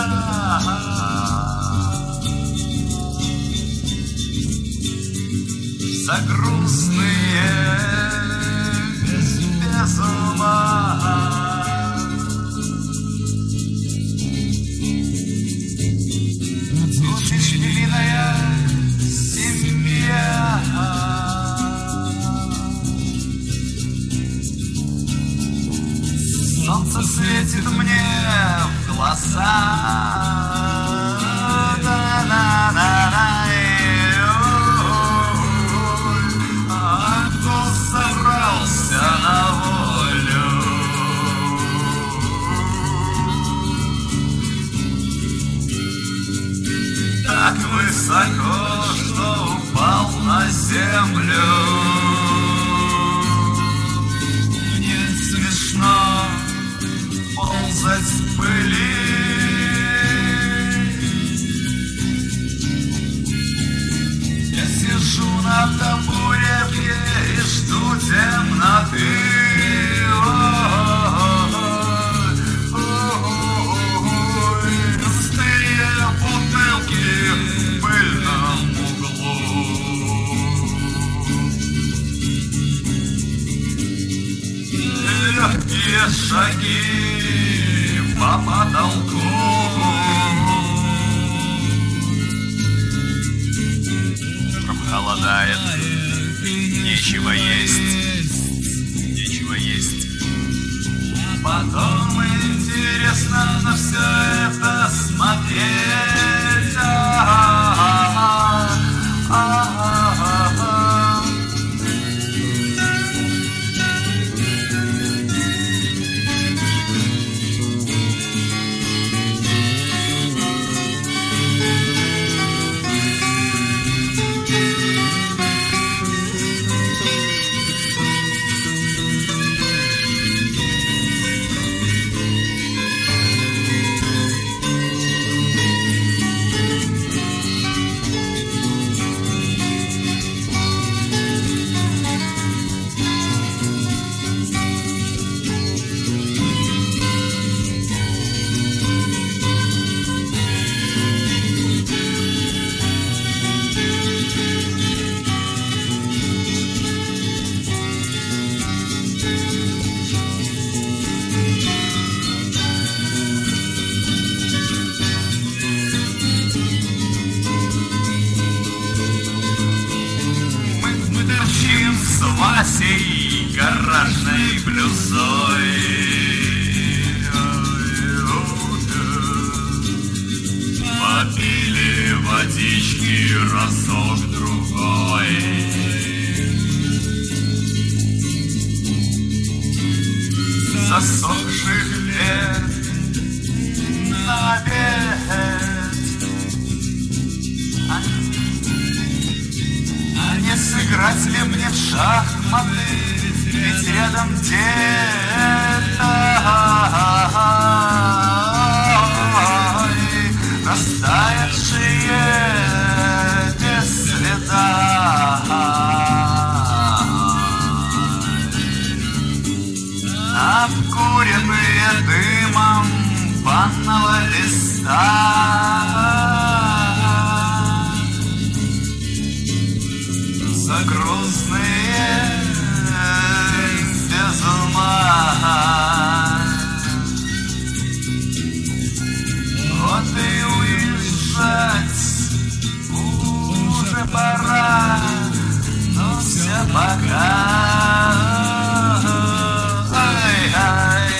За грустные без ума. Утешительная семья. Солнце светит мне в глаза. На волю. Так высоко, что упал на землю. Мне смешно ползать в пыли. Я сижу на табуретке и жду темноты. Пустые бутылки в пыльном углу. Легкие шаги по потолку. Холодает, нечего есть, нечего есть. Потом интересно на все это смотреть. С Васей гаражной блюзой. Попили водички разок-другой. Засохших лет навек. Не сыграть ли мне в шахматы, ведь рядом где-то растаявшие без следа обкуренные дымом банного листа. За грустные без ума. Вот и уезжать уже пора, но все пока. Ай-ай.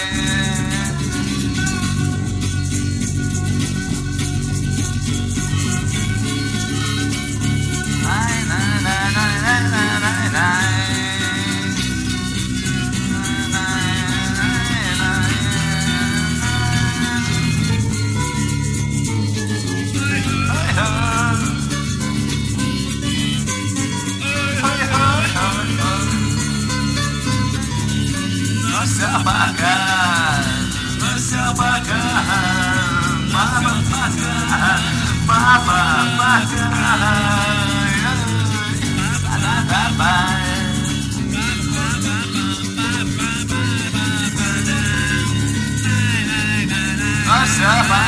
Ну все пока, мама пока, папа пока. Ну все пока.